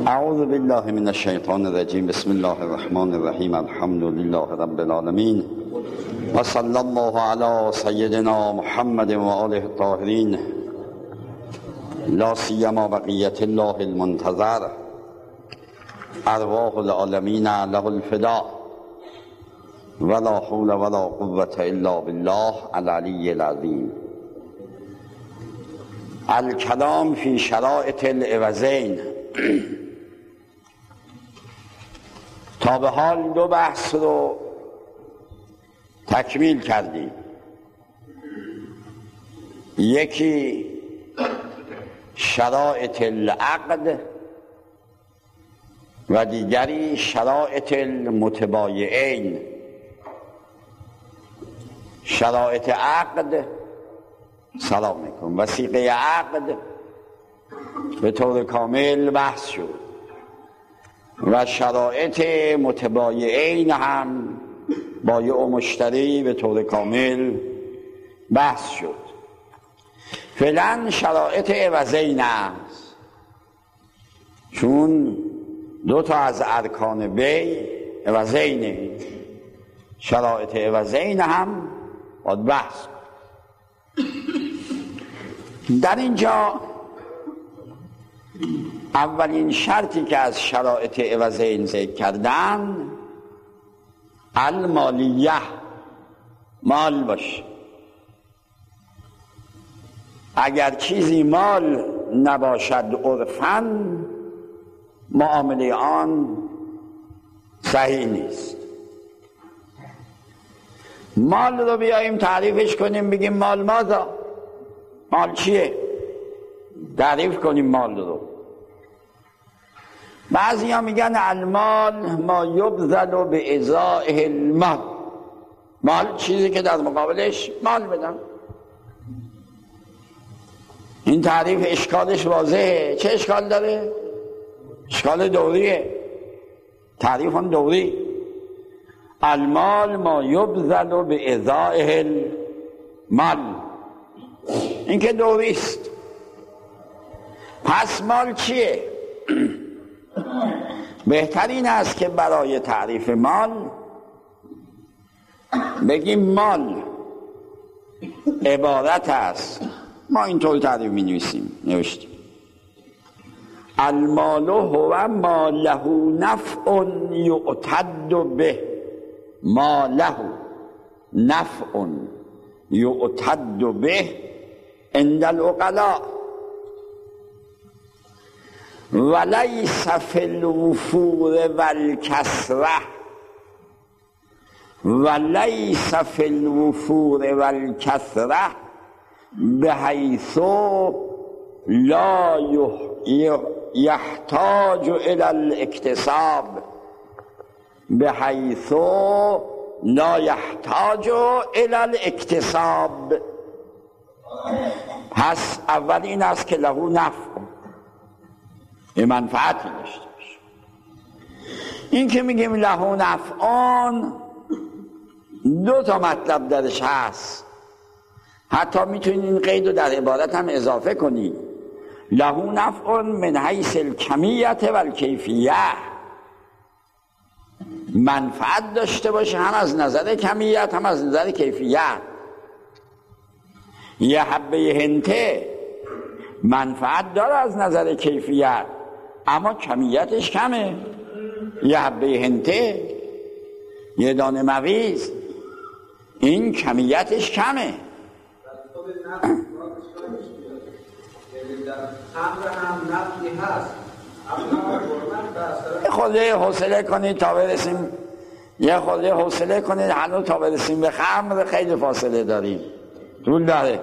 اعوذ بالله من الشیطان الرجیم. بسم الله الرحمن الرحیم. الحمد لله رب العالمین و صلی الله علی سیدنا محمد و آله الطاهرین، لا سیما بقیة الله المنتظر، ارواح العالمین له الفداء، ولا حول ولا قوة الا بالله العلی العظیم. الکلام فی شرائط العوضین. تا به حال دو بحث رو تکمیل کردیم. یکی شرائط العقد و دیگری شرائط المتبایعین. شرائط عقد، سلام علیکم، وثیقه عقد به طور کامل بحث شد و شرایط متبایعین هم بایع و مشتری به طور کامل بحث شد. فعلا شرایط عوضین است، چون دو تا از ارکان بیع عوضینه. شرایط عوضین هم باید بحث. در اینجا اولین شرطی که از شرایط عوضین ذکر کردن المالیه، مال باشه. اگر چیزی مال نباشد عرفاً، معامله آن صحیح نیست. مال رو بیاییم تعریفش کنیم، بگیم مال ماذا؟ مال چیه؟ تعریف کنیم مال رو. بعضی ها میگن المال ما یبذل به ازائه المال. مال چیزی که در مقابلش مال بدن. این تعریف اشکالش واضحه. چه اشکال داره؟ اشکال دوریه. تعریف آن دوری. المال ما یبذل به ازائه المال، این که دوریست. پس مال چیه؟ بهترین است که برای تعریف مال بگیم مال عبارت است. ما اینطور تعریف می نوشتیم المال هو ما له نفع یعتد به. ما له نفع یعتد به عند العقلاء ولیس فی الوفور والکسره. ولیس فی الوفور والکسره بحیث لا یحتاج الى الاکتساب. بحیث لا یحتاج الى الاکتساب. پس اول این است که له نفع، یه منفعتی داشته باشه. این که میگیم له نفعان، دو تا مطلب درش هست. حتی میتونید این قید رو در عبارت هم اضافه کنید. له نفع من حیث الکمیت و الکیفیه. منفعت داشته باشه هم از نظر کمیت هم از نظر کیفیت. یه حبه هنته منفعت داره از نظر کیفیت، اما کمیتش کمه. یه حبه هنته، یه دانه مویز، این کمیتش کمه. یه خورده حوصله کنید تا برسیم، یه خورده حوصله کنید هنوز تا برسیم به خمر خیلی فاصله داریم، طول داره.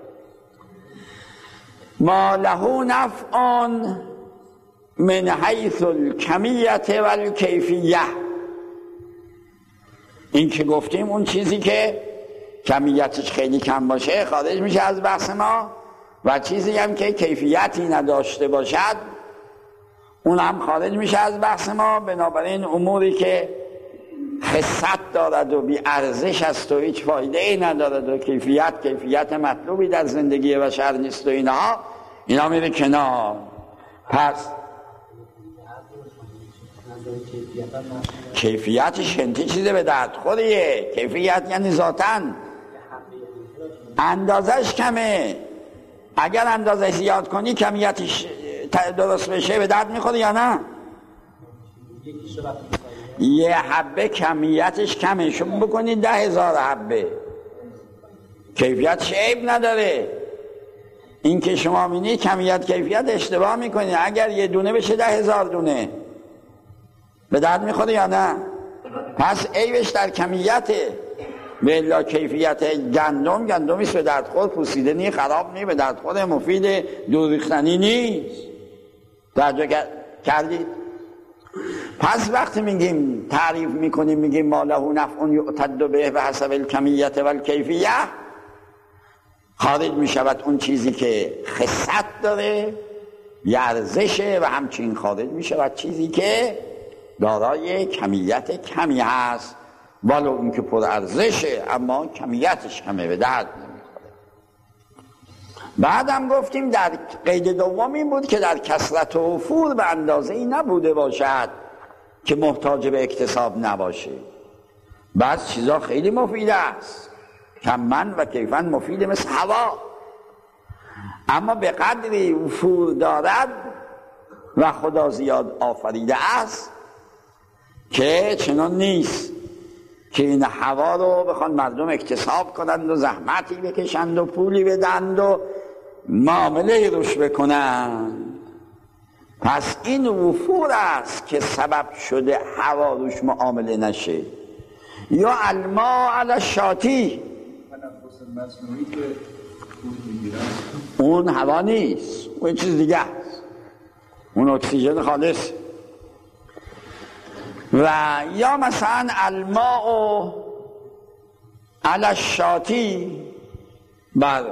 ما له نفع من حیث الکمیت و الکیفیه. این که گفتیم اون چیزی که کمیتش خیلی کم باشه خارج میشه از بحث ما، و چیزی هم که کیفیتی نداشته باشد اون هم خارج میشه از بحث ما. بنابراین اموری که خست دارد و بی ارزش است و هیچ فایده ای ندارد و کیفیت مطلوبی در زندگی بشر نیست و اینا میره کنار. پس کیفیتش هنتی چیزه به درد خوریه. کیفیت یعنی ذاتاً اندازش کمه. اگر اندازش زیاد کنی کمیتش درست بشه به درد میخوره یا نه؟ یه حبه کمیتش کمه، شما بکنید 10,000 حبه کیفیتش عیب نداره. این که شما بینید کمیت کیفیت اشتباه میکنید. اگر یه دونه بشه 10,000 دونه به درد میخوره یا نه؟ پس عیبش در کمیته. بلا کیفیت گندمیست به درد خور، پوسیده نی، خراب نی، به درد خور، مفید، دور ریختنی نیست. توجه کردید؟ پس وقتی میگیم تعریف میکنیم میگیم ما له نفع یعتد به و حسب الکمیت و الکیفیه، خارج میشود اون چیزی که خصت داره یه ارزشه و همچنین خارج میشود چیزی که دارای کمیت کمی هست، ولو اینکه پر ارزشه اما کمیتش کمه به درد نمیخوره. بعدم گفتیم در قید دوم این بود که در کثرت و وفور به اندازه ای نبوده باشد که محتاج به اکتساب نباشه. بعض چیزا خیلی مفید است، کمن و کیفن مفیده، مثل هوا، اما به قدری وفور دارد و خدا زیاد آفریده است که چنان نیست که این هوا رو بخوان مردم اکتساب کنند و زحمتی بکشند و پولی بدند و معامله روش بکنند. پس این وفور است که سبب شده هوا روش معامله نشه. یا الماء علی الشاتی، اون هوا نیست، اون چیز دیگه است، اون اکسیژن خالص. و یا مثلا الماء علی الشاتی، بر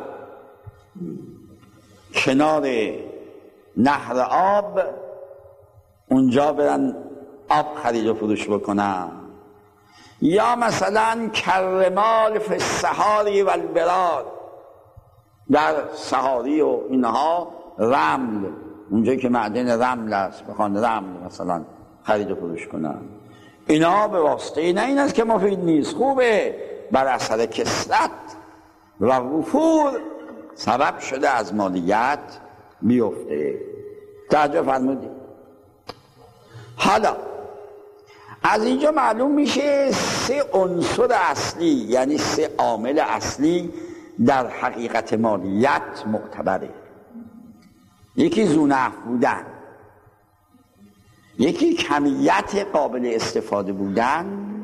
کنار نهر آب اونجا برن آب خرید و فروش بکنن. یا مثلا کرمال فی الصحاری و البراد، در صحاری و اینها رمل، اونجایی که معدن رمل است بخوان رمل مثلا خرید و فروش کنن. اینا به واسطه نه این است که مفید نیست، خوبه، بر اثر کثرت و وفور سبب شده از مالیت بیفته. توجه فرمودید؟ حالا از اینجا معلوم میشه 3 عنصر اصلی، یعنی 3 عامل اصلی در حقیقت مالیت معتبره. یکی ذونفع بودن، یکی کمیت قابل استفاده بودن،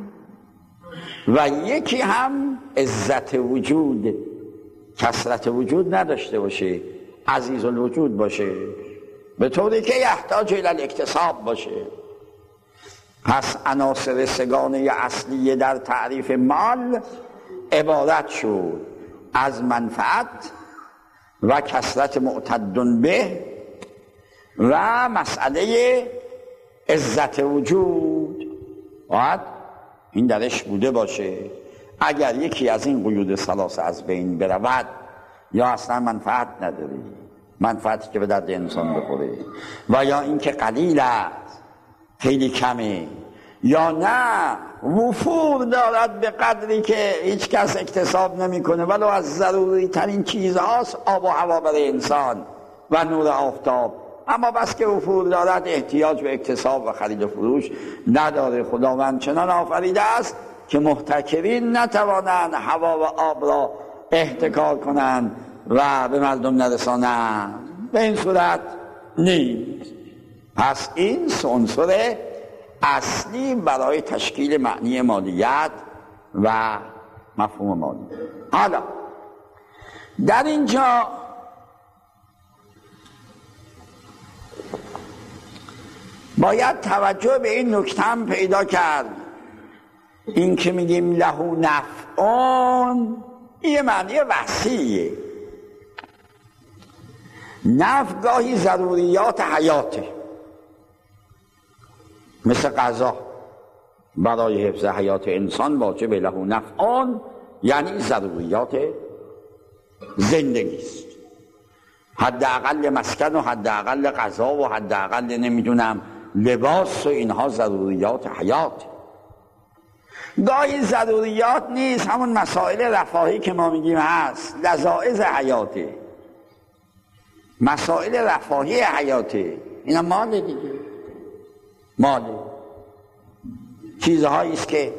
و یکی هم عزت وجود، کثرت وجود نداشته باشه، عزیز الوجود باشه، به طوری که یحتاج الی الاکتساب باشه. پس عناصر 3گانه اصلی در تعریف مال عبارت شد از منفعت و کثرت معتد به و مسئله عزت وجود. باید این درش بوده باشه. اگر یکی از این قیود ثلاثه از بین برود یا اصلا منفعت نداری، منفعتی که به درد انسان بخوره، و یا اینکه قلیل است، خیلی کمه، یا نه وفور دارد به قدری که هیچ کس اکتساب نمیکنه، ولو از ضروری ترین چیزهاست آب و هوا برای انسان و نور آفتاب، اما بس که وفور دارد احتیاج به اکتساب و خرید و فروش نداره. خداوند چنان آفریده است که محتکرین نتوانند هوا و آب را احتکار کنند و به مردم نرسانند. به این صورت نیست. پس این 3 عنصر اصلی برای تشکیل معنی مالیت و مفهوم مالیت. حالا در اینجا باید توجه به این نکته هم پیدا کرد، این که میگیم له نفعون، یه معنی وسیعه. نفع گاهی ضروریات حیاته، مثل غذا برای حفظ حیات انسان واجب له نفعون، یعنی ضروریات زندگی است. حداقل مسکن و حداقل غذا و حداقل نمیدونم لباس و اینها ضروریات حیات. گاهی ضروریات نیست، همون مسائل رفاهی که ما میگیم هست، لذائذ حیاته، مسائل رفاهی حیاته، اینا ماله دیگه، ماله، چیزهایی است که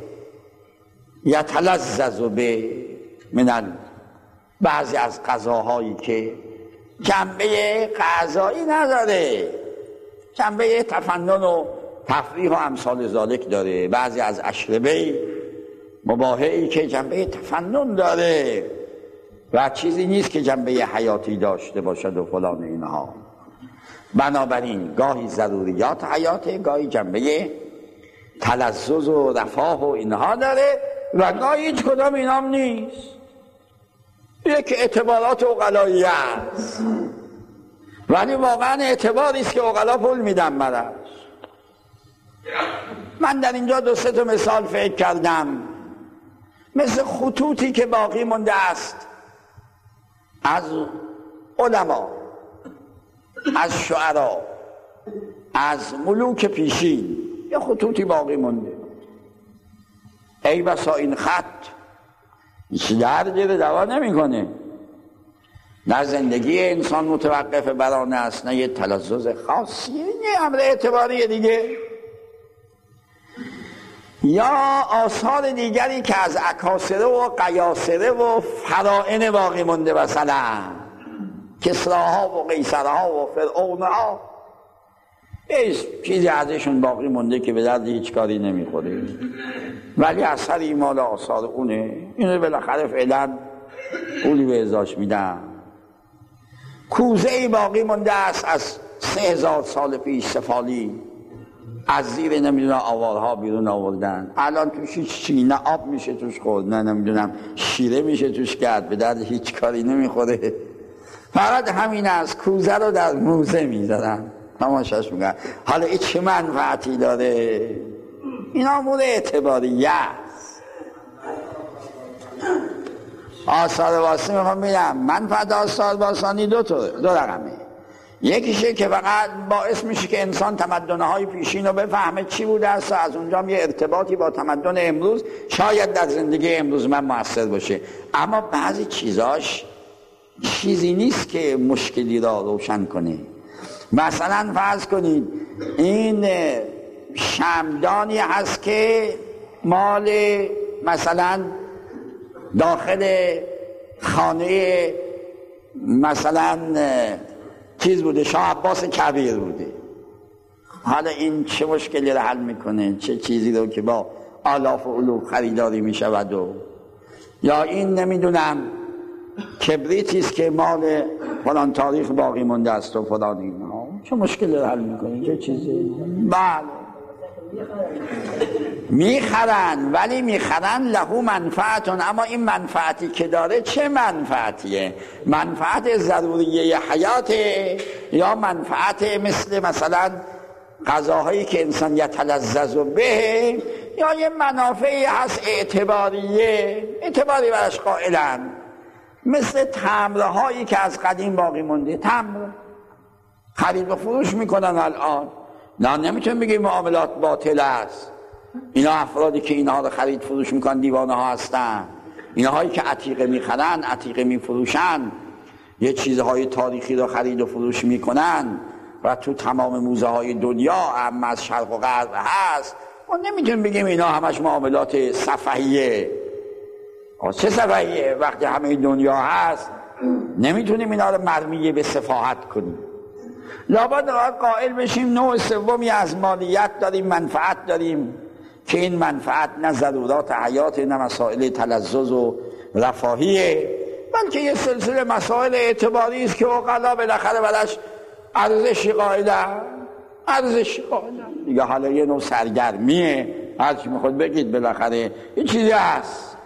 یتلذذ به من بعضی از غذاهایی که جنبه غذایی نداره، جنبه تفنن و تفریح و امثال ذالک داره، بعضی از اشربه مباحی که جنبه تفنن داره و چیزی نیست که جنبه حیاتی داشته باشد و فلان اینها. بنابراین گاهی ضروریات حیاته، گاهی جنبه تلذذ و رفاه و اینها داره و گاهی هیچ کدام اینام نیست. یک اعتبارات عقلایی است، ولی واقعا اعتباری است که عقلا پول میدن براش. من در اینجا 2-3 تا مثال فکر کردم، مثل خطوطی که باقی مونده است از علما، از شعرا، از ملوک پیشین، یه خطوطی باقی مونده. ای بسا این خط هیچ دردی رو دوا نمیکنه، نه زندگی انسان متوقف بر آن است، نه یه تلذذ خاصی، یه امر اعتباری دیگه. یا آثار دیگری که از اکاسره و قیاسره و فرائن باقی مونده، مثلا کسراها و قیصرها و فرعونها، چیزی ازشون باقی مونده که به درد هیچ کاری نمیخوره، ولی اثری مال آثار اونه، اینو بالاخره فعلا پولی به ازاش میدن. کوزه ای باقی مونده است از 3000 سال پیش، سفالی از زیر نمیدونم آوارها بیرون آوردن، الان توش هیچ چی، نه آب میشه توش خورد، نه نمیدونم شیره میشه توش کرد، به درد هیچ کاری نمیخوره، فقط همین از کوزه رو در موزه میذارن تماشاش میگن. حالا این چه منفعتی داره؟ این امور اعتباریه است. آثار باستانی میخوام بگم منفعت آثار باستانی دو رقمه. یکیشه که فقط باعث میشه که انسان تمدن‌های پیشین رو بفهمه چی بوده است، از اونجا یه ارتباطی با تمدن امروز شاید در زندگی امروز من مؤثر باشه، اما بعضی چیزاش چیزی نیست که مشکلی را روشن کنه. مثلا فرض کنید این شمعدانی هست که مال مثلا داخل خانه مثلا چیز بوده، شاه عباس کبیر بوده. حالا این چه مشکلی رو حل میکنه؟ چه چیزی رو که با آلاف و الوف خریداری میشود؟ و یا این نمیدونم کبریتی است که مال فلان تاریخ باقی مونده است و فلان اینها، چه مشکلی رو حل میکنه؟ چه چیزی؟ بله میخرن، ولی میخرن له منفعتون، اما این منفعتی که داره چه منفعتیه؟ منفعت ضروریه حیاته یا منفعت مثلا غذاهایی که انسان یتلذذ به، یا یه منافعی هست اعتباریه، اعتباری برش قائلن، مثل تمرهایی که از قدیم باقی مونده. تمر خرید و فروش میکنن الان، نه نمیتونیم بگیم معاملات باطل است. اینا افرادی که اینها رو خرید فروش میکنن دیوانه ها هستن. اینهایی که عتیقه میخرن، عتیقه میفروشن، یه چیزهای تاریخی رو خرید و فروش میکنن و تو تمام موزه های دنیا هم از شرق و غرب هست. ما نمیتونیم بگیم اینا همش معاملات سفهیه. چه سفهیه؟ وقتی همه دنیا هست نمیتونیم اینا رو مرمیه به سفاهت کنیم. لابد قائل بشیم نوع سومی از مالیت داریم، منفعت داریم، که این منفعت نه ضرورات حیات، نه مسائل تلذذ و رفاهیه، بلکه یه سلسله مسائل اعتباری است که عقلا بالاخره براش ارزشی قائلن. ارزشی قائلن دیگه. حالا یه نوع سرگرمیه، هر چی میخواد بگید، بالاخره یه چیزی هست.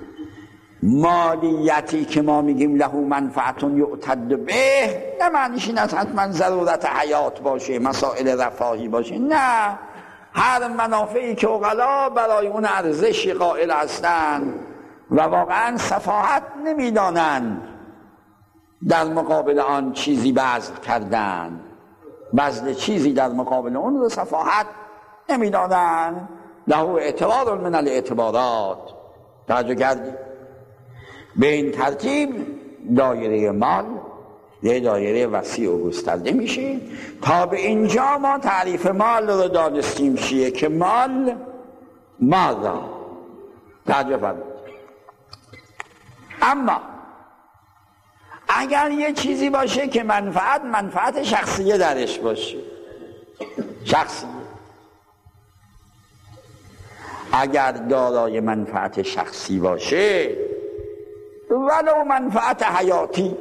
مالیتی که ما میگیم له منفعتون یعتد به، نه معنیش این است حتما ضرورت حیات باشه، مسائل رفاهی باشه، نه، هر منافعی که عقلا برای اون ارزشی قائل هستند و واقعا سفاهت نمیدانند در مقابل آن چیزی بذل کردن، بذل چیزی در مقابل اون رو سفاهت نمیدانند. له اعتبار من الاعتبارات. توجه کردی؟ به این ترتیب دایره مال یه دایره وسیع و گسترده میشه. تا به اینجا ما تعریف مال رو دانستیم چیه که مال ماذا. توجه فرمایید. اما اگر یه چیزی باشه که منفعت شخصیه درش باشه، شخصیه، اگر دارای منفعت شخصی باشه ولو منفعت حیاتی،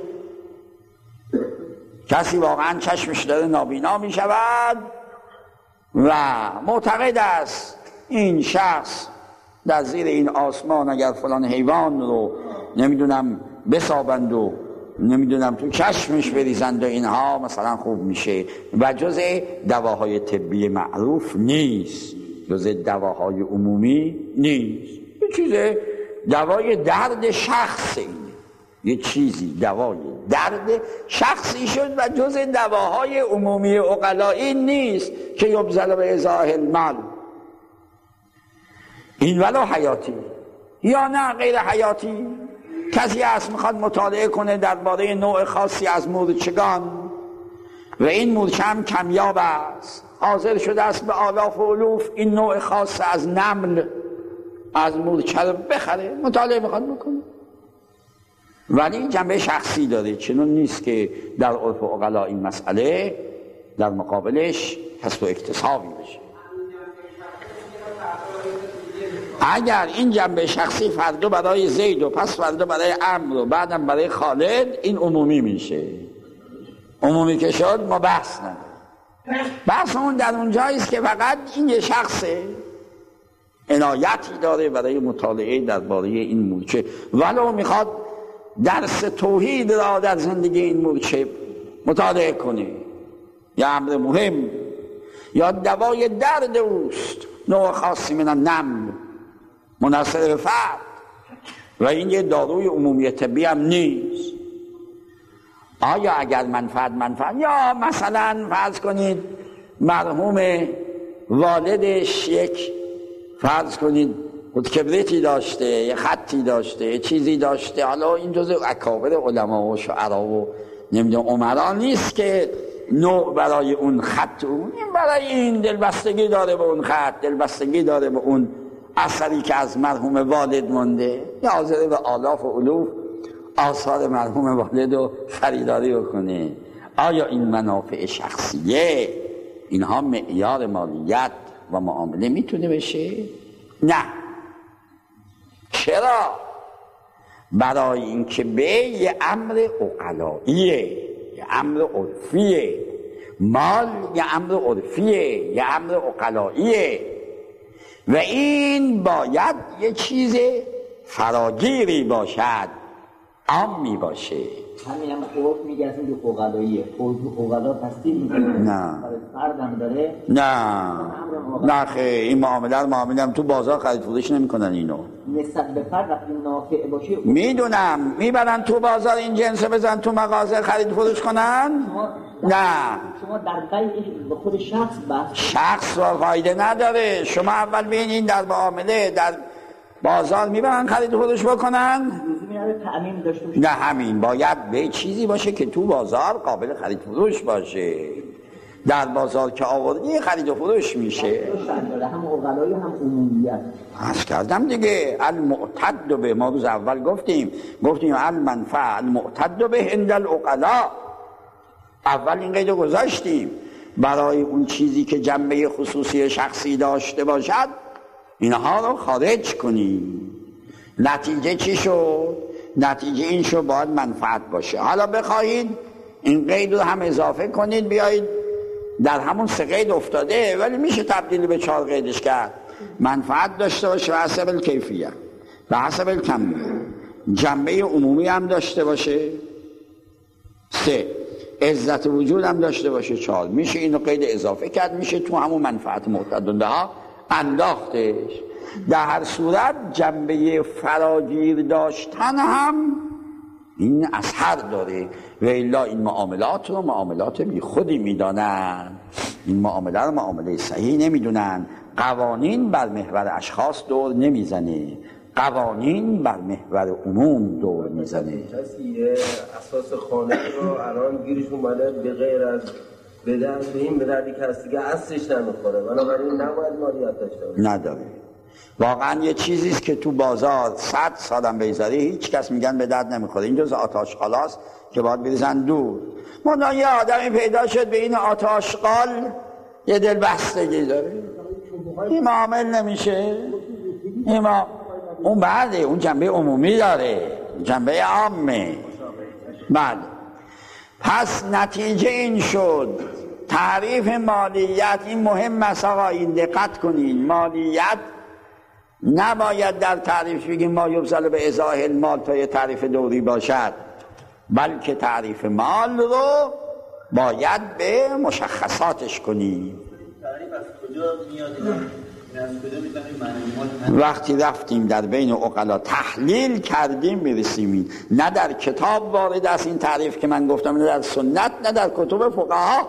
کسی واقعا چشمش داره نابینا می شود و معتقد است این شخص در زیر این آسمان اگر فلان حیوان رو نمیدونم بسابند و نمیدونم تو چشمش بریزند و اینها مثلا خوب میشه و جز دواهای طبی معروف نیست، جز دواهای عمومی نیست، یه چیز دوای درد شخص، اینه یه چیزی دوای درد شخصی شد و جز دواهای عمومی عقلایی نیست که یبذل به ازاح المال. این ولو حیاتی یا نه غیر حیاتی. کسی هست میخواد مطالعه کنه درباره نوع خاصی از مورچگان و این مورچه هم کمیاب است، حاضر شده است به آلاف و الوف این نوع خاص از نمل از مورچه رو بخره، مطالعه میخواد بکنه، ولی جنبه شخصی داره. چنون نیست که در عرف عقلا این مسئله در مقابلش کسب و اکتسابی بشه. اگر این جنبه شخصی فردا برای زید و پس فردا برای عمرو و بعدم برای خالد، این عمومی میشه. عمومی که شد ما بحث نداریم. بحثمون در اونجاییست که فقط این یه شخصه عنایتی داره برای مطالعه درباره این مورچه، ولو میخواد درس توحید را در زندگی این مورچه مطالعه کنه، یا امر مهم یا دوای درد اوست، نوع خاصی من النمل منحصر به فرد و این یه داروی عمومی طبی هم نیست. آیا اگر منفعت یا مثلا فرض کنید مرحوم والدش یک فرض کنید کبریتی داشته، یه خطی داشته، یه چیزی داشته، حالا این جزء اکابر علما و شعرا و نمیدونم عمرا نیست که نوع برای اون خط، این برای این دلبستگی داره به اون خط، دلبستگی داره به اون اثری که از مرحوم والد مونده، یا حاضره به آلاف و الوف آثار مرحوم والد رو خریداری بکنه. آیا این منافع شخصیه اینها معیار مالیت و معامله میتونه بشه؟ نه. چرا؟ برای اینکه به یه امر عقلاییه، یه امر عرفیه، مال یه امر عرفیه، یه امر عقلاییه و این باید یه چیز فراگیری باشد، عامی باشه. همین هم عرف میگه اصلا که عقلاییه، عقلا تصدیق میکنه. نه فردم داره. نه خیلی این معامله هم تو بازار خرید فروش نمیکنن اینو. نسبت به فرد وقتی نافع باشه میدونم میبرن تو بازار این جنس بزن تو مغازه خرید فروش کنن. نه شما در بیع به خود شخص بحث شخص را فایده نداره. شما اول ببینید در معامله در بازار میبرن خرید فروش بکنن، تأمین داشته باشه. نه همین باید به چیزی باشه که تو بازار قابل خرید فروش باشه. در بازار که آوردی خرید و فروش میشه. هم عقلایی هم عمومیت. عرض کردم دیگه المعتد به، ما روز اول گفتیم المنفع المعتد به عند العقلا. اول این قید گذاشتیم برای اون چیزی که جنبه خصوصی شخصی داشته باشد اینها رو خارج کنیم. نتیجه چی شد؟ نتیجه این شد باید منفعت باشه. حالا بخواهید این قید رو هم اضافه کنید بیایید در همون 3 قید افتاده ولی میشه تبدیل به 4 قیدش کرد. منفعت داشته باشه و حسب الکیفیه و حسب الکمیه، جنبه عمومی هم داشته باشه 3، عزت وجود هم داشته باشه 4، میشه اینو قید اضافه کرد، میشه تو همون منفعت معتدنده ها انداختش. در هر صورت جنبه فراگیر داشتن هم این اثر داره. و الا این معاملات رو معاملات بی خودی میدانن، این معامله رو معامله صحیح نمیدونن. قوانین بر محور اشخاص دور نمیزنه، قوانین بر محور عموم دور میزنه. کسی اساس خانه رو الان گیرش اومده به غیر از به دردی که هست دیگه اصلش نمیخوره، بنابراین نباید مالیات داشته باشه. نداره. واقعا یه چیزیست که تو بازار 100 سالم بگذاره هیچ کس میگن به درد نمیخوره. این جز آتاشقالاست که باید بریزن دور. منتها یه آدمی پیدا شد به این آتاشقال یه دل بستگی داره، این معامل نمیشه. اون بعده، اون جنبه عمومی داره، جنبه عامه. بعد پس نتیجه این شد تعریف مالیت. این مهم است آقا، این دقت کنین. مالیت نباید در تعریف بگیم ما یبذل به ازاح المال تا یه تعریف دوری باشد، بلکه تعریف مال رو باید به مشخصاتش کنیم. تعریف از کجا میاد؟ وقتی رفتیم در بین عقلا تحلیل کردیم میرسیم. نه در کتاب وارد است این تعریف که من گفتم، نه در سنت، نه در کتب فقها.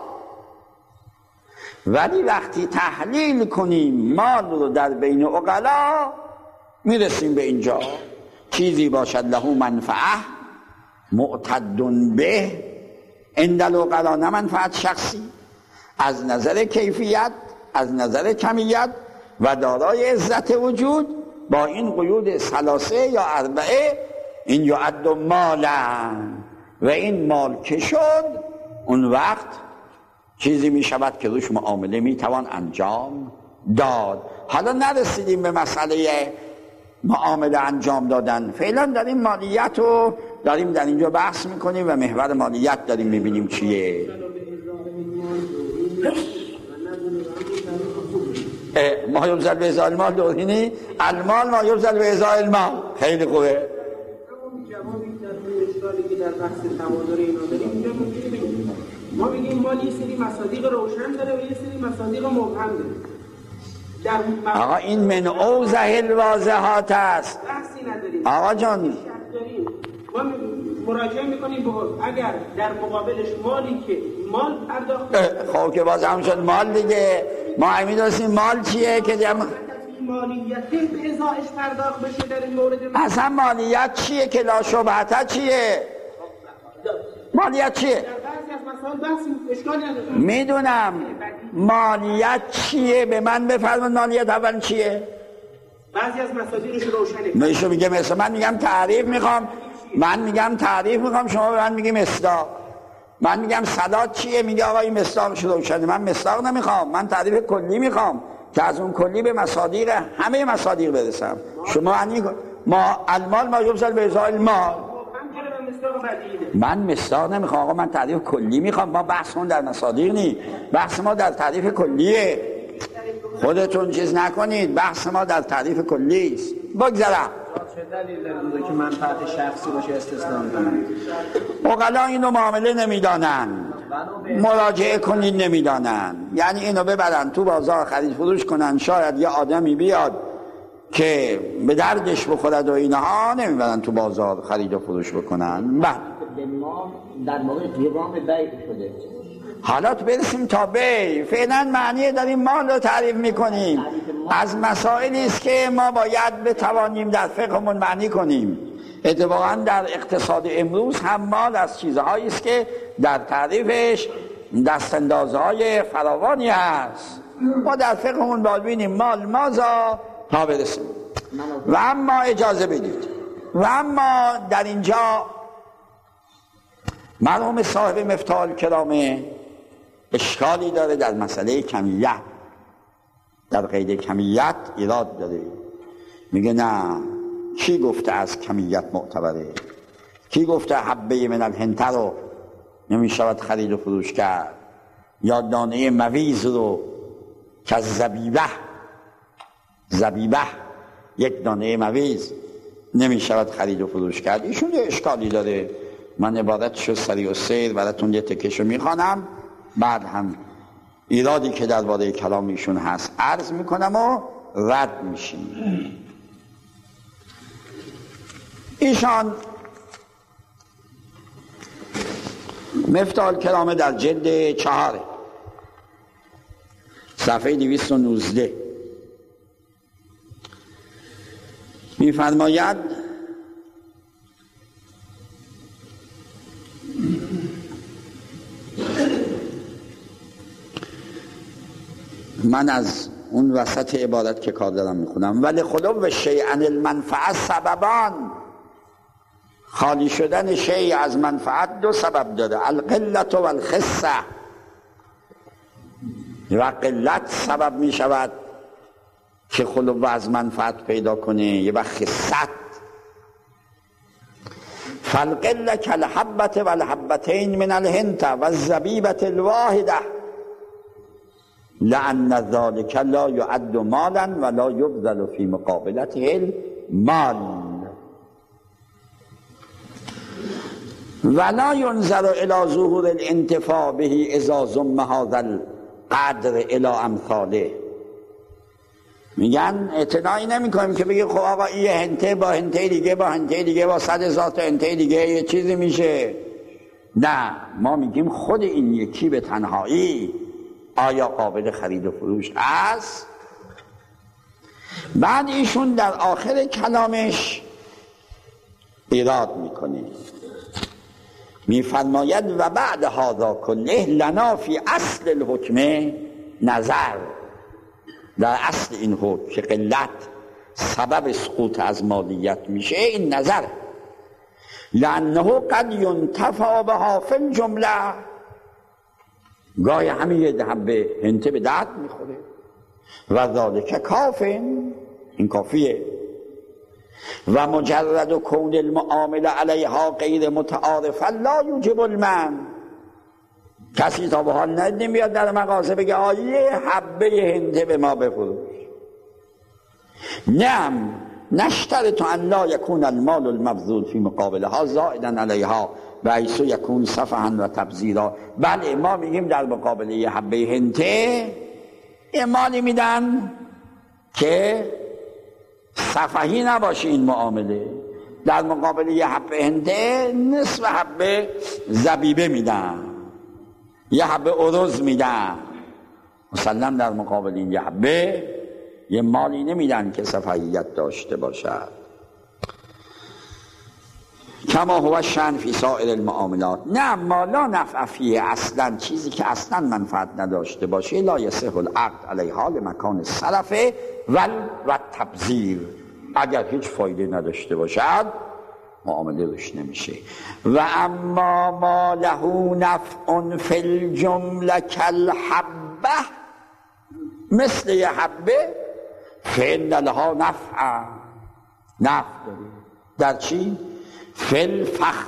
ولی وقتی تحلیل کنیم مال رو در بین عقلا میرسیم به اینجا. چیزی باشد له منفعه معتد به عند العقلا، نه منفعت شخصی، از نظر کیفیت، از نظر کمیت و دارای عزت وجود، با این قیود ثلاثه یا اربعه، این یعد مالا. و این مال که شد اون وقت چیزی می شود که روش معامله می توان انجام داد. حالا نرسیدیم به مسئله معامله انجام دادن، فعلا داریم مالیت رو داریم در اینجا بحث میکنیم و محور مالیت داریم میبینیم چیه. ما یبذل به ازاء المال دورینی المال ما یبذل به ازاء المال. خیلی خوبه. جوابی در اون اشکالی که در بحث تبادر اینا داریم اینجا میگیم ما بگیم مال یه سری مصادیق روشن داره و یه سری مصادیق مبهم داره. آقا این من اوضح الواضحات است. بحثی نداریم آقا جان ما مراجعه میکنیم به اگر در مقابلش مالی که مال پرداخت خب که باز هم شد مال دیگه. ما همین داشتیم مال چیه که مالیت به ازایش پرداخت بشه در این مورد. اصلا مالیت چیه که لا شبهت چیه؟ مالیت چیه؟ در بعضی از مسائل بحثی اشکالی نداره. میدونم مالیت چیه، به من بفرمایید مالیت اول چیه؟ بعضی از مصادیقش روشنه. میشه میگه مثلا من میگم تعریف میخوام، شما به من میگی مصداق. من میگم صلات چیه، میگه آقا این مصداقش روشنه. من مصداق نمیخوام، من تعریف کلی میخوام که از اون کلی به مصادیق همه مصادیق برسم. شما ما المال ما یبذل به ازاء المال. من مصداق نمیخوام آقا، من تعریف کلی میخوام. ما بحثمون در مصادیق نی، بحث ما در تعریف کلیه. خودتون چیز نکنید، بحث ما در تعریف کلی است. بگذرم چه دلیل داره که منفعت شخصی باشه استثنا می‌کنن؟ عقلا اینو معامله نمیدانن، مراجعه کنید نمیدانن. یعنی اینو ببرن تو بازار خرید فروش کنن، شاید یه آدمی بیاد که به دردش بخورد و اینها، نمیبرن تو بازار خرید و فروش بکنن. بعد در موقع قیام بیع شده. حالا برسیم تا بی. فعلا معنی داریم مال رو تعریف میکنیم. از مسائلی است که ما باید بتوانیم در فقهمون معنی کنیم. اتفاقا در اقتصاد امروز هم مال از چیزهایی است که در تعریفش دستاندازهای فراوانی هست. ما در فقهمون باید ببینیم مال مازا تا برسیم. و اما اجازه بدید، و اما در اینجا مرحوم صاحب مفتاح الکرامه اشکالی داره در مسئله کمیت. در قید کمیت ایراد داره. میگه نه، کی گفته از کمیت معتبره؟ کی گفته حبه من الهنته رو نمیشود خرید و فروش کرد، یا دانه مویز رو که زبیبه یک دانه مویز نمیشود خرید و فروش کرد. ایشون یه اشکالی داره. من عبارتشو سریع و سیر براتون یه تکشو میخوانم، بعد هم ایرادی که درباره کلام ایشون هست عرض میکنم و رد میشیم. ایشان مفتاح الکرامه در جلد 4 صفحه 219 می‌فرماید من از اون وسط عبارت که کار دارم میخونم ولی خلو شیء عن المنفعه سببان، خالی شدن شیء از منفعت 2 سبب داره، القلت و الخصه، و قلت سبب میشود که خلو از منفعت پیدا کنه، یه وقت خصت. فالقله کالحبه و الحبتین من الهنته و الزبیبه الواحده لأن ذلك لا يعد مالا ولا يبذل في مقابلته المال ولا ينظر الى ظهور الانتفاع به اذا ضم هذا القدر الى امثاله. میگن اعتنایی نمی کنیم که بگی خب آقا این هنته با هنته دیگه با هنته دیگه با 100,000 تا هنته دیگه یه چیزی میشه. نه، ما میگیم خود این یکی به تنهایی آیا قابل خرید و فروش است؟ بعد ایشون در آخر کلامش ایراد میکنه، میفرماید و بعد هذا کله لنا فی اصل الحکم نظر. در اصل این حکم که قلت سبب سقوط از مالیت میشه این نظر، لانه قد ینتفع بها فی الجمله، گاهی همین یه حبه هنته به درد میخوره و ذالک کافن، این کافیه. و مجرد و کون المعامله علیها غیر متعارفه لا یوجب المنع. کسی تا به حال ندیدیم بیاد در مغازه بگه آیه حبه هنته به ما بفروش. نعم نشترط ان لا یکون المال المبذول فی مقابلها زائدا علیها و ایسو یکون صفحا و تبذیرا. بله ما میگیم در مقابل یه حبه هنته یه مالی میدن که صفحی نباشه این معامله، در مقابل یه حبه هنته نصف حبه زبیبه میدن، یه حبه ارز میدن، مسلم در مقابل این یه حبه یه مالی نمیدن که صفحیت داشته باشد. کما هو شأن فی سائر المعاملات. نه ما لا نفع فیه، اصلا چیزی که اصلا منفعت نداشته باشه لا یصح العقد علیها لمکان الصرف و تبذیر، اگر هیچ فایده نداشته باشد معامله روش نمیشه. و اما ما له نفع فی الجمله کالحبه، مثل یه حبه فإن لها نفع داره. در چی؟ فی الفخ.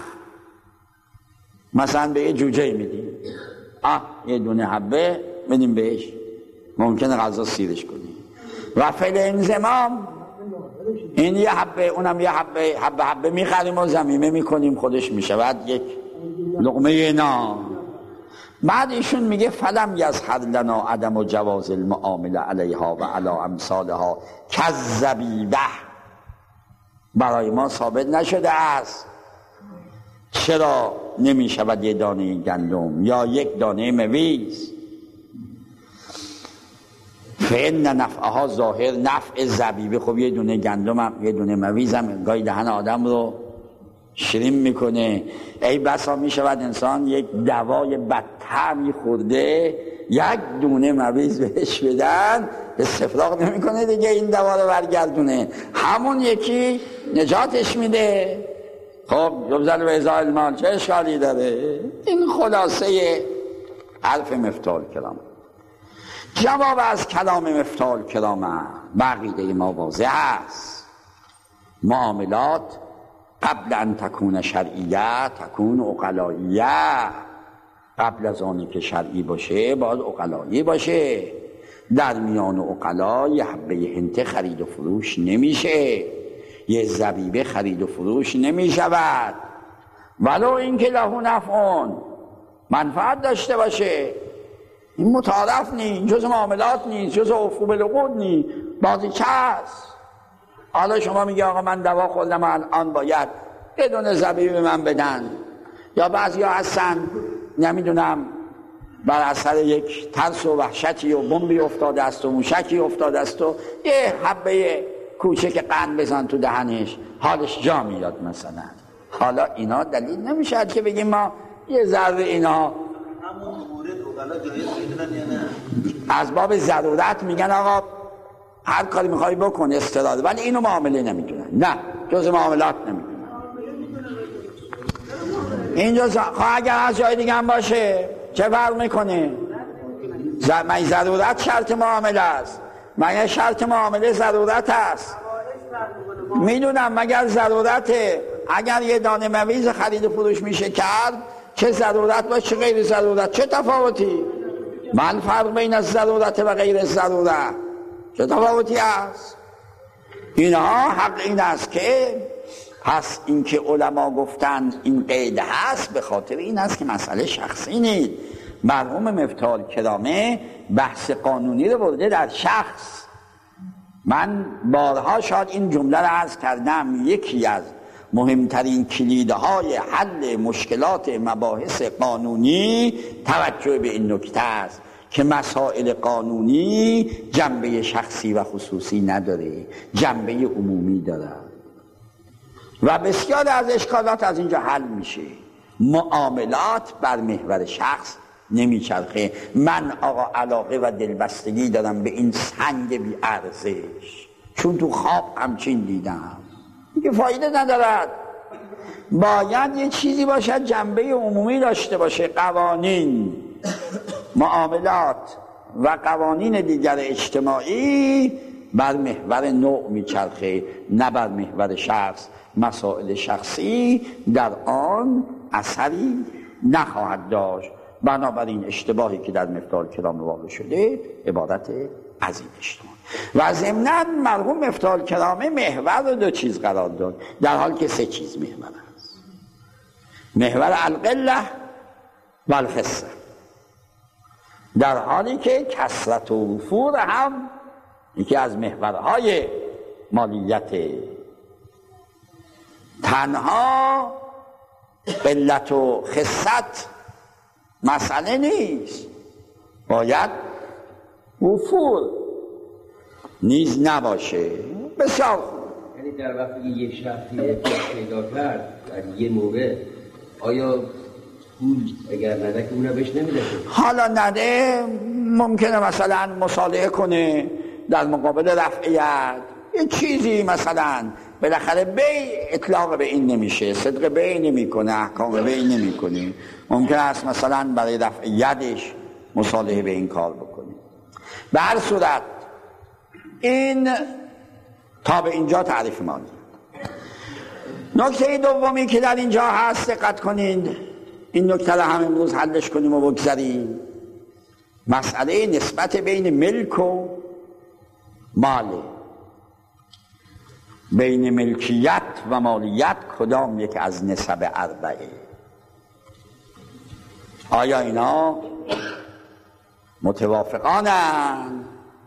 مثلا به یه جوجه میدیم، یه دونه حبه بدیم بهش، ممکنه غذا سیرش کنیم. و فی الانضمام، این یه حبه اونم یه حبه میخریم و زمینه میکنیم خودش میشود یک لقمه نان. بعد ایشون میگه فلم یظهر لنا عدم جواز المعامله علیها و علی امثالها کالزبیبه، برای ما ثابت نشده است چرا نمیشود یه دانه گندم یا یک دانه مویز. فإن نفعها ظاهر نفع زبیبه. خب یه دونه گندم هم یه دونه مویز هم گاهی دهن آدم رو شیرین میکنه. ای بسا میشود انسان یک دوای بدطعمی خورده یک دونه مویز بهش بدن استفراغ نمیکنه دیگه، این دوا رو برگردونه، همون یکی نجاتش میده. خب یبذل به ازای المال، چه اشکالی داره؟ این خلاصه حرف مفتاح الکرامه. جواب از کلام مفتاح الکرامه بقیده ما واضح است. معاملات قبل ان تکون شرعیه تکون عقلاییه. قبل از آنی که شرعی باشه باید عقلایی باشه. در میان عقلا یه حبه هنته خرید و فروش نمیشه، یه زبیبه خرید و فروش نمیشود، ولو اینکه له نفعون، منفعت داشته باشه. این متعارف نیست، جز معاملات نیست، جز عقوب العقود نیست، بازیچه است. حالا شما میگه آقا من دوا خوردم الان باید بدون زبیبه من بدن، یا بعضی ها هستن نمیدونم بر اثر یک ترس و وحشتی و بمبی افتاده است و موشکی افتاده است و یه حبه کوچک قند بزن تو دهنش حالش جا میاد مثلا. حالا اینا دلیل نمیشه که بگیم ما یه ذره اینا همون مورد اوغلا جایز میدونن یا نه؟ از باب ضرورت میگن آقا هر کاری میخوای بکن استراده، ولی اینو معامله نمیدونن، نه جز معاملات نمیدونن. اینجا اگر از جای دیگه هم باشه چه فرق میکنه؟ من ضرورت شرط معامله است، مگر شرط معامله ضرورت است؟ میدونم مگر ضرورته. اگر یه دانه مویز خرید و فروش میشه کرد چه ضرورت باشه چه غیر ضرورت، چه تفاوتی؟ من فرق بین از ضرورت و غیر ضرورت چه تفاوتی است؟ اینها حق این است که پس اینکه علما گفتند این قید هست به خاطر این است که مسئله شخصی نیست. مرحوم مفتاح الکرامه بحث قانونی رو برده در شخص. من بارها شاید این جمله رو عرض کردم، یکی از مهمترین کلیدهای حل مشکلات مباحث قانونی توجه به این نکته است که مسائل قانونی جنبه شخصی و خصوصی نداره، جنبه عمومی داره و بسیار از اشکالات از اینجا حل میشه. معاملات بر محور شخص نمیچرخه. من آقا علاقه و دلبستگی دارم به این سنگ بی ارزش چون تو خواب همچین دیدم، دیگه فایده ندارد. باید یه چیزی باشد جنبه عمومی داشته باشه. قوانین، معاملات و قوانین دیگر اجتماعی بر محور نوع میچرخه نه بر محور شخص. مسائل شخصی در آن اثری نخواهد داشت. بنابراین اشتباهی که در مفتاح الکرامه واقع شده عبارت از این اشتباه. و ضمناً مرحوم مفتاح الکرامه محور رو دو چیز قرار داد در حال که سه چیز محور است: محور القله و الخصه، در حالی که کثرت و وفور هم یکی از محورهای مالیت. تنها قلت و خصت مسئله نیست، باید وفور نیز نباشه. بسیار خوب. یعنی در وقتی یک شخصی پیدا کرد در یه موقع آیا پول اگر نده که اونو بهش نمیده؟ حالا نده ممکنه مثلا مصالحه کنه در مقابل رفعیت یه چیزی، مثلا بالاخره بی اطلاق به این نمیشه، صدق بی نمی کنه، احکام بی نمی کنه، ممکن است مثلا برای رفع یدش مصالحه به این کار بکنه. به هر صورت این تا به اینجا تعریف مالی. نکته دومی که در اینجا هست دقت کنید، این نکته رو هم امروز حلش کنیم و بگذاریم. مسئله نسبت بین ملک و مال، بین ملکیت و مالیت کدام یک از نسب اربعه؟ آیا اینا متوافقانند،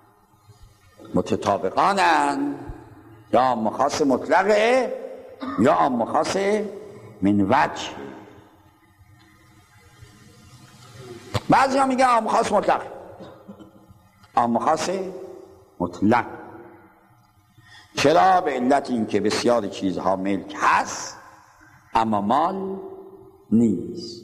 متطابقانند، یا عام خاص مطلقه یا عام خاص من وجه؟ بعضی ها میگن عام خاص مطلق، عام خاص مطلق. چرا؟ به علت این که بسیاری چیزها ملک هست اما مال نیست.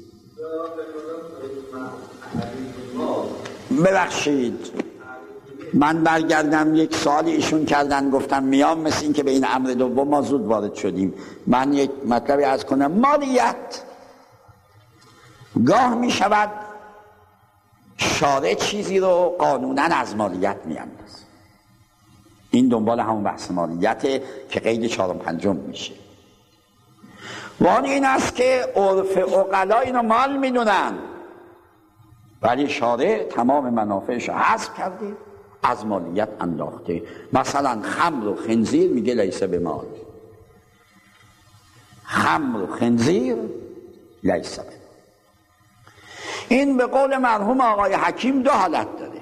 ببخشید من برگردم یک سوالی ایشون کردن، گفتم میام مثل این که به این امر دوم ما زود وارد شدیم. من یک مطلبی عرض کنم. مالیت گاه می شود شارع چیزی رو قانونا از مالیت میاندازه. این دنبال همون بحث مالیته که قید 4 و 5 میشه. وان این است که عرف عقلا اینو مال میدونن، ولی شارع تمام منافعش حذف کرده، از مالیت انداخته. مثلا خمر و خنزیر میگه لیسه به مال، خمر و خنزیر لیسه به. این به قول مرحوم آقای حکیم دو حالت داره.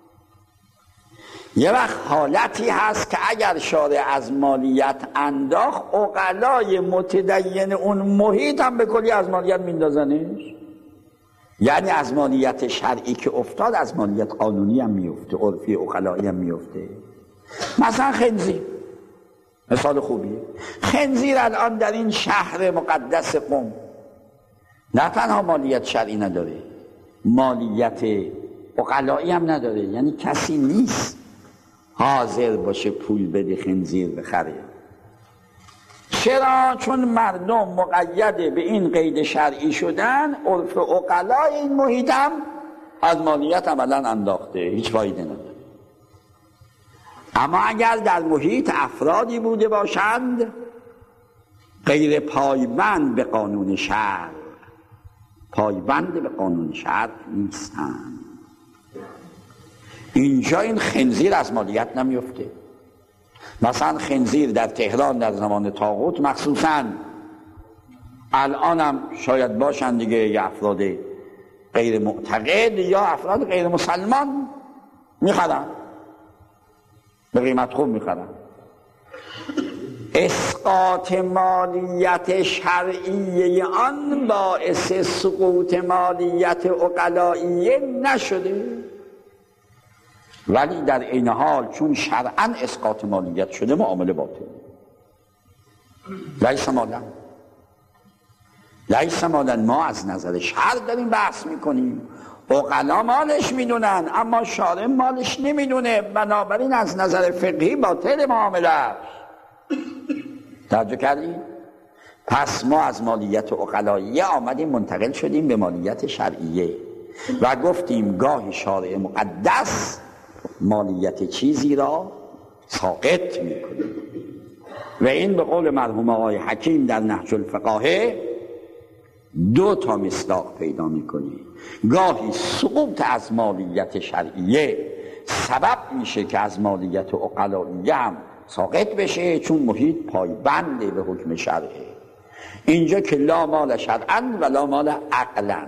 یه وقت حالتی هست که اگر شارع از مالیت انداخت، عقلای متدین اون محیط هم به کلی از مالیت میندازنش. یعنی از مالیت شرعی که افتاد از مالیت قانونی هم میفته، عرفی عقلایی هم میفته. مثلا خنزیر مثال خوبیه. خنزیر الان در این شهر مقدس قم نه تنها مالیت شرعی نداره، مالیت عقلایی هم نداره، یعنی کسی نیست حاضر باشه پول بده خنزیر بخره. چرا؟ چون مردم مقید به این قید شرعی شدن، عرف عقلای این محیط هم از مالیت عملا انداخته، هیچ فایده نداره. اما اگر در محیط افرادی بوده باشند غیر پایبند به قانون شرع، پایبند به قانون شرع نیستند، اینجا این خنزیر از مالیت نمیفته. مثلا خنزیر در تهران در زمان طاغوت مخصوصا، الان هم شاید باشن دیگه، یا افراد غیر معتقد یا افراد غیر مسلمان میخرن، به قیمت خوب میخرن. اسقاط مالیت شرعیه آن باعث سقوط مالیت عقلائیه نشده، ولی در این حال چون شرعاً اسقاط مالیت شده معامله باطل. لیس مالا ما از نظر شرع داریم بحث میکنیم، عقلا مالش میدونن اما شارع مالش نمیدونه، بنابراین از نظر فقهی باطل معامله. توجه کردیم؟ پس ما از مالیت عقلاییه آمدیم منتقل شدیم به مالیت شرعیه و گفتیم گاهی شارع مقدس مالیت چیزی را ساقط میکنه و این به قول مرحوم آقای حکیم در نهج الفقاهه 2 مصداق پیدا میکنه. گاهی سقوط از مالیت شرعیه سبب میشه که از مالیت عقلاییه هم ساقط بشه، چون محیط پایبنده به حکم شرعه. اینجا که لا مال شرعا و لا مال عقلا.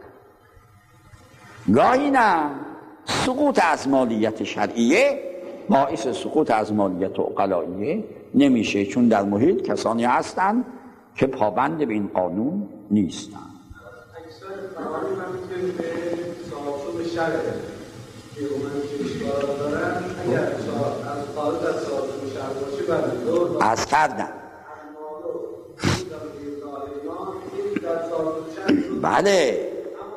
گاهی نه، سقوط از مالیت شرعیه باعث سقوط از مالیت عقلاییه نمیشه، چون در محیط کسانی هستند که پابند به این قانون نیستند. اکثر قوانین هم میتونیم به صاحب شرعه که اشکال دارن، اگر از خارج از صاحب شرع باشه دور از کردن بله،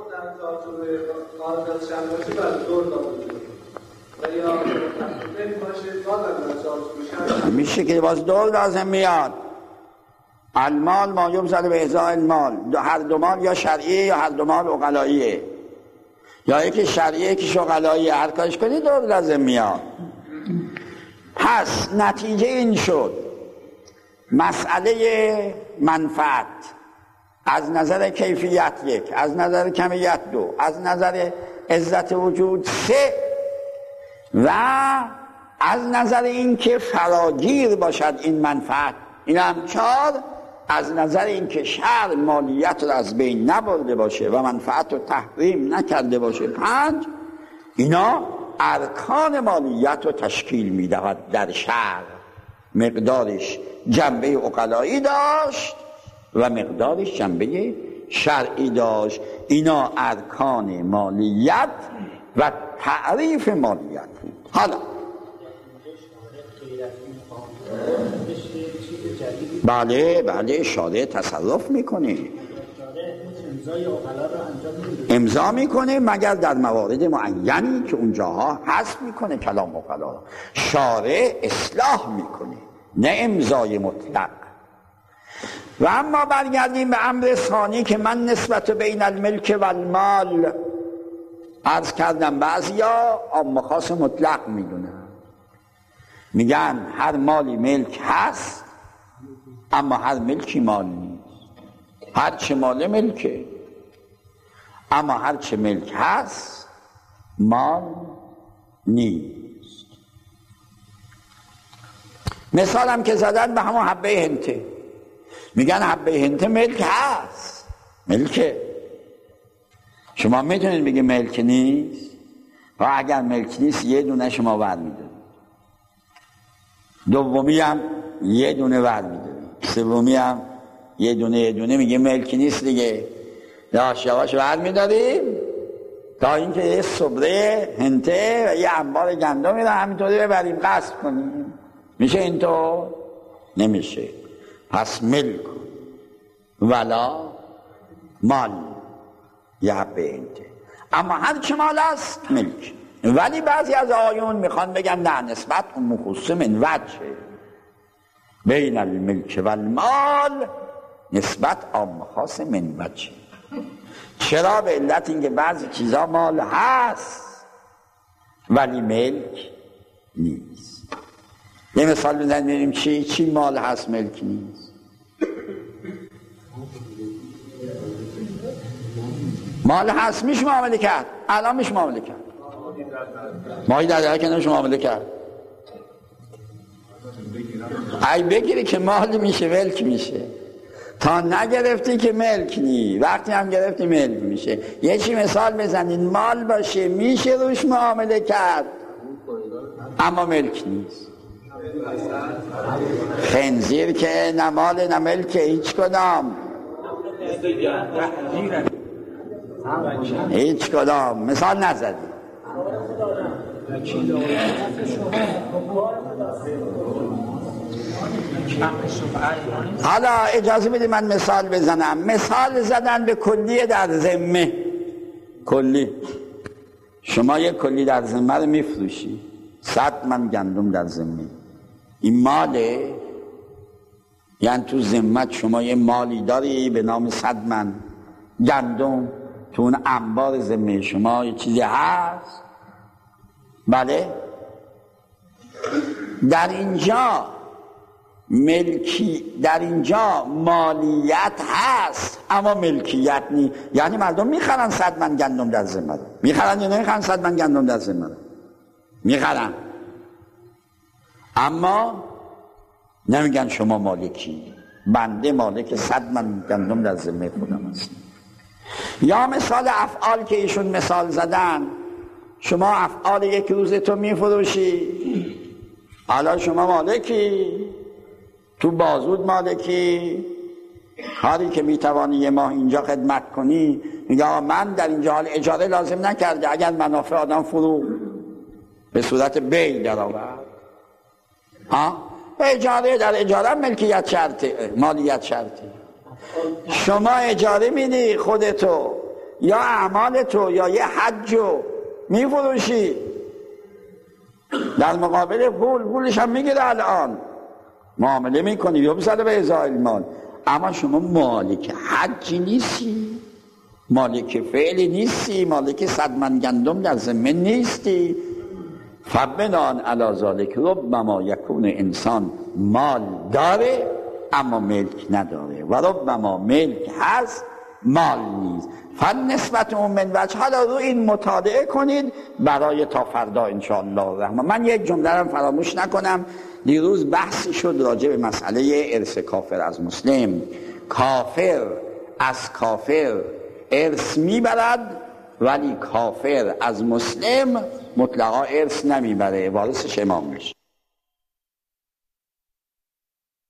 خارج از شهر باشه بعد دور داده و یا باشه باز میشه که باز دور لازم میاد. المال ما یبذل به ازاء المال، هر دو مال یا شرعیه یا هر دو مال عقلاییه، یا یکی شرعیه یکی عقلاییه، هر کارش کنی دور لازم میاد. پس نتیجه این شد مسئله منفعت از نظر کیفیت 1، از نظر کمیت 2، از نظر عزت وجود 3 و از نظر این که فراگیر باشد این منفعت، این هم 4، از نظر این که شرع مالیت رو از بین نبرده باشه و منفعت رو تحریم نکرده باشه 5، اینا ارکان مالیت رو تشکیل میدهد. در شرع مقدارش جنبه عقلایی داشت و مقدارش جنبه شرعی داشت. اینا ارکان مالیت و تعریف مالیت بود. حالا بله شارع تصرف میکنه، امضا میکنه مگر در موارد معینی که اونجاها حذف میکنه کلام عقلا. شارع اصلاح میکنه نه امضای مطلق. و اما برگردیم به امر ثانی که من نسبت بین الملک و المال عرض کردم، بعضیا عام خاص مطلق میدونن، میگن هر مالی ملک هست اما هر ملکی مال نیست. هر چه مال ملکه اما هر چه ملک هست مال نیست. مثالم که زدن به همون حبه هنته، میگن حبه هنته ملک هست، ملکه. شما میتونید بگید ملک نیست؟ و اگر ملک نیست یه دونه شما ور میدونید، دومی هم یه دونه ور میدونید، سومی هم یه دونه میگه ملک نیست دیگه. یواش یواش برمی‌داریم تا اینکه یه صبره هنته و یه انبار گندمی رو همینطوری ببریم غصب کنیم. میشه اینطور؟ نمیشه. پس ملک ولا مال یه به انته. اما هر چه مال است ملک. ولی بعضی از آیون میخوان بگن نه، نسبت مخصوص من وجه بین الملک و المال، نسبت عام خاص من وجه. چرا؟ به علت اینکه بعضی چیزا مال هست ولی ملک نیست. یه مثال بزنیم ببینیم چی مال هست ملک نیست. مال هست میشه معامله کرد، الان میشه معامله کرد. ماهی در که نمیشه معامله کرد. ای بگیری که مال میشه ملک میشه، تا نگرفتی که ملک نی، وقتی هم گرفتی ملک میشه. یه چی مثال بزنین مال باشه میشه روش معامله کرد اما ملک نیست. خنزیر که نه مال نه ملک هیچ کدام، هیچ کدام. مثال نزدی. حالا اجازه بدید من مثال بزنم. مثال زدن به کلیه در ذمه. کلی شما یک کلی در ذمه رو میفروشی، 100 من گندم در ذمه، این ماله؟ یعنی تو ذمت شما یه مالی داری به نام 100 من گندم، تو اون انبار ذمه شما یه چیزی هست؟ بله. در اینجا ملکی، در اینجا مالیت هست اما ملکیت نی. یعنی مردم میخرن 100 من گندم در ذمه رو. میخرن یا نمیخرن 100 من گندم در ذمه رو؟ میخرن، اما نمیگن شما مالکی، بنده مالک 100 من گندم در ذمه خودم هست. یا مثال افعال که ایشون مثال زدن، شما افعال یک روز تو میفروشی، حالا شما مالکی، تو بازود مالکی، کاری که میتوانی یه ماه اینجا خدمت کنی، میگه من در اینجا حال اجاره لازم نکرده، اگر منافع آدم فرو به صورت بی در آورد، اجاره در اجاره ملکیت شرطه، مالیت شرطه. شما اجاره میدی خودتو یا اعمالتو یا یه حجو میفروشی، در مقابل پولش هم میگیره، الان معامله میکنی یا بساله به ازای المال، اما شما مالک حجی نیستی، مالک فعلی نیستی، مالک 100 من گندم در ذمه نیستی. فبنان علی ذالک ربما یکون انسان مال داره اما ملک نداره و ربما ملک هست مال نیست. فالنسبت من وجه. حالا رو این مطالعه کنید برای تا فردا انشاءالله الرحمن. من یک جمله رو فراموش نکنم، دیروز بحثی شد راجع به مسئله ارث کافر از مسلم. کافر از کافر ارث میبرد ولی کافر از مسلم مطلقا ارث نمیبره، وارثش امام میشه.